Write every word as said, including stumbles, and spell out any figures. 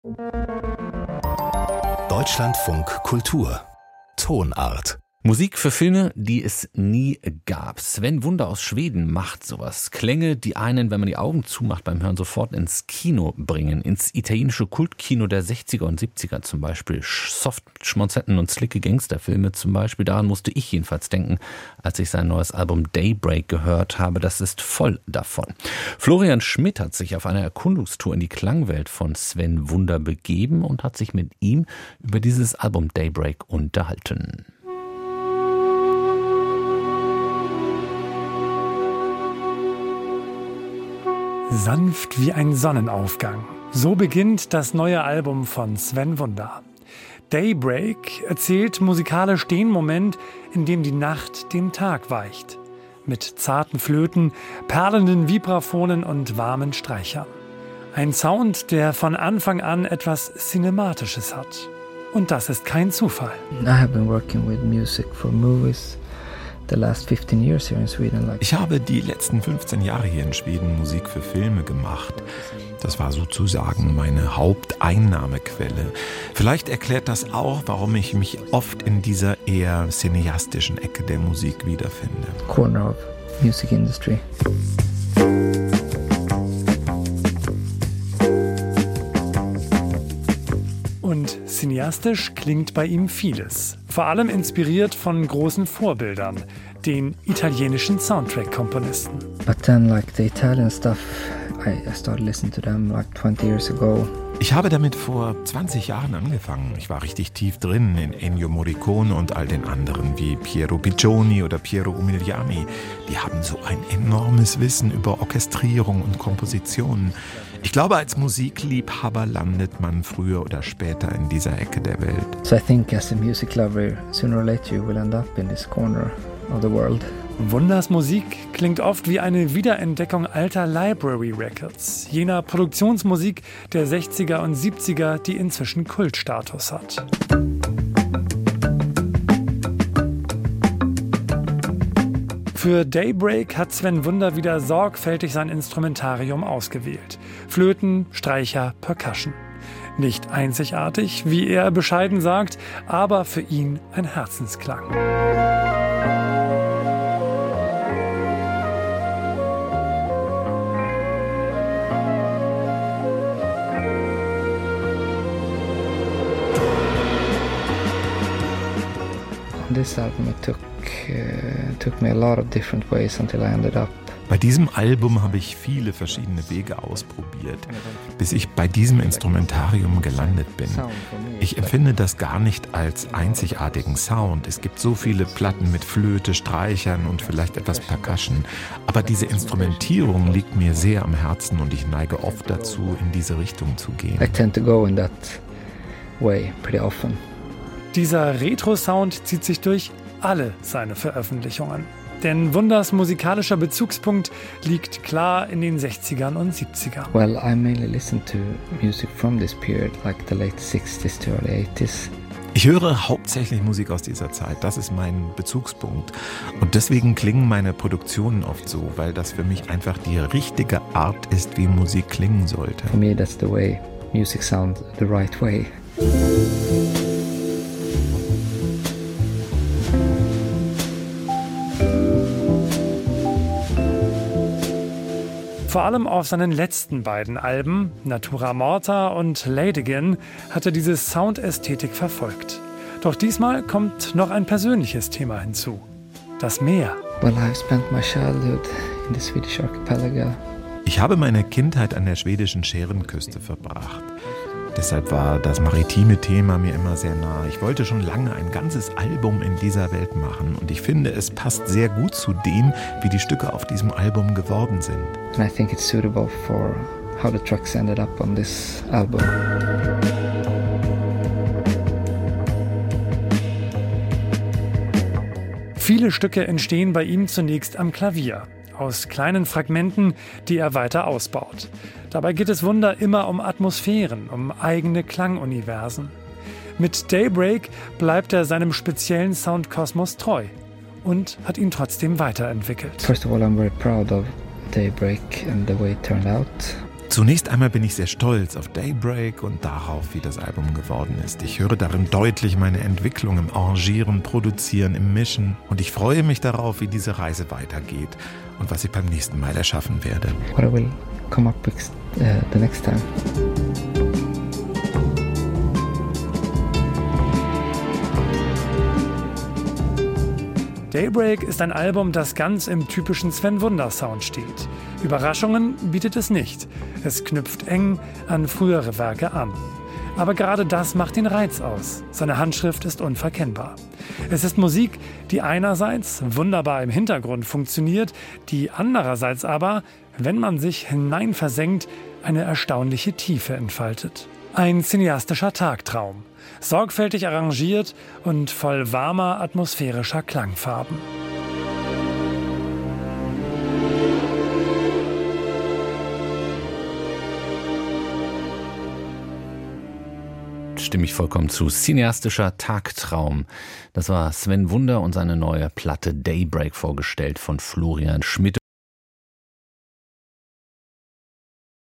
Deutschlandfunk Kultur Tonart. Musik für Filme, die es nie gab. Sven Wunder aus Schweden macht sowas. Klänge, die einen, wenn man die Augen zumacht beim Hören, sofort ins Kino bringen. Ins italienische Kultkino der sechziger und siebziger zum Beispiel. Soft-Schmonzetten und slicke Gangsterfilme zum Beispiel. Daran musste ich jedenfalls denken, als ich sein neues Album Daybreak gehört habe. Das ist voll davon. Florian Schmidt hat sich auf einer Erkundungstour in die Klangwelt von Sven Wunder begeben und hat sich mit ihm über dieses Album Daybreak unterhalten. Sanft wie ein Sonnenaufgang. So beginnt das neue Album von Sven Wunder. Daybreak erzählt musikalisch den Moment, in dem die Nacht dem Tag weicht. Mit zarten Flöten, perlenden Vibraphonen und warmen Streichern. Ein Sound, der von Anfang an etwas Cinematisches hat. Und das ist kein Zufall. I have been working with music for movies. The last fifteen years here in Sweden, like ich habe die letzten fünfzehn Jahre hier in Schweden Musik für Filme gemacht. Das war sozusagen meine Haupteinnahmequelle. Vielleicht erklärt das auch, warum ich mich oft in dieser eher cineastischen Ecke der Musik wiederfinde. Corner of music industry. Und cineastisch klingt bei ihm vieles. Vor allem inspiriert von großen Vorbildern, den italienischen Soundtrack-Komponisten. But then, like the Italian stuff, I started listening to them like twenty years ago. Ich habe damit vor zwanzig Jahren angefangen. Ich war richtig tief drin in Ennio Morricone und all den anderen wie Piero Piccioni oder Piero Umiliani. Die haben so ein enormes Wissen über Orchestrierung und Kompositionen. Ich glaube, als Musikliebhaber landet man früher oder später in dieser Ecke der Welt. So I think as a music lover, sooner or later you will end up in this corner of the world. Wunders Musik klingt oft wie eine Wiederentdeckung alter Library Records, jener Produktionsmusik der sechziger und siebziger, die inzwischen Kultstatus hat. Für Daybreak hat Sven Wunder wieder sorgfältig sein Instrumentarium ausgewählt. Flöten, Streicher, Percussion. Nicht einzigartig, wie er bescheiden sagt, aber für ihn ein Herzensklang. On this album it took, uh, took me a lot of different ways until I ended up. Bei diesem Album habe ich viele verschiedene Wege ausprobiert, bis ich bei diesem Instrumentarium gelandet bin. Ich empfinde das gar nicht als einzigartigen Sound. Es gibt so viele Platten mit Flöte, Streichern und vielleicht etwas Percussion. Aber diese Instrumentierung liegt mir sehr am Herzen und ich neige oft dazu, in diese Richtung zu gehen. I tend to go in that way pretty often. Dieser Retro-Sound zieht sich durch alle seine Veröffentlichungen. Denn Wunders musikalischer Bezugspunkt liegt klar in den sechzigern und siebzigern. Well, I mainly listen to music from this period, like the late sixties to early eighties. Ich höre hauptsächlich Musik aus dieser Zeit, das ist mein Bezugspunkt. Und deswegen klingen meine Produktionen oft so, weil das für mich einfach die richtige Art ist, wie Musik klingen sollte. For me, that's the way music sounds the right way. Vor allem auf seinen letzten beiden Alben, Natura Morta und Late Again, hat er diese Soundästhetik verfolgt. Doch diesmal kommt noch ein persönliches Thema hinzu. Das Meer. Well, I've spent my childhood in the Swedish archipelago. Ich habe meine Kindheit an der schwedischen Schärenküste verbracht. Deshalb war das maritime Thema mir immer sehr nah. Ich wollte schon lange ein ganzes Album in dieser Welt machen und ich finde, es passt sehr gut zu dem, wie die Stücke auf diesem Album geworden sind. And I think it's suitable for how the tracks ended up on this album. Viele Stücke entstehen bei ihm zunächst am Klavier, aus kleinen Fragmenten, die er weiter ausbaut. Dabei geht es Wunder immer um Atmosphären, um eigene Klanguniversen. Mit Daybreak bleibt er seinem speziellen Soundkosmos treu und hat ihn trotzdem weiterentwickelt. First of all, I'm very proud of Daybreak and the way it turned out. Zunächst einmal bin ich sehr stolz auf Daybreak und darauf, wie das Album geworden ist. Ich höre darin deutlich meine Entwicklung im Arrangieren, Produzieren, im Mischen und ich freue mich darauf, wie diese Reise weitergeht und was ich beim nächsten Mal erschaffen werde. What I will come up with uh, the next time. Daybreak ist ein Album, das ganz im typischen Sven Wunder-Sound steht. Überraschungen bietet es nicht. Es knüpft eng an frühere Werke an. Aber gerade das macht den Reiz aus. Seine Handschrift ist unverkennbar. Es ist Musik, die einerseits wunderbar im Hintergrund funktioniert, die andererseits aber, wenn man sich hineinversenkt, eine erstaunliche Tiefe entfaltet. Ein cineastischer Tagtraum. Sorgfältig arrangiert und voll warmer, atmosphärischer Klangfarben. Stimme ich vollkommen zu. Cineastischer Tagtraum. Das war Sven Wunder und seine neue Platte Daybreak, vorgestellt von Florian Schmidt.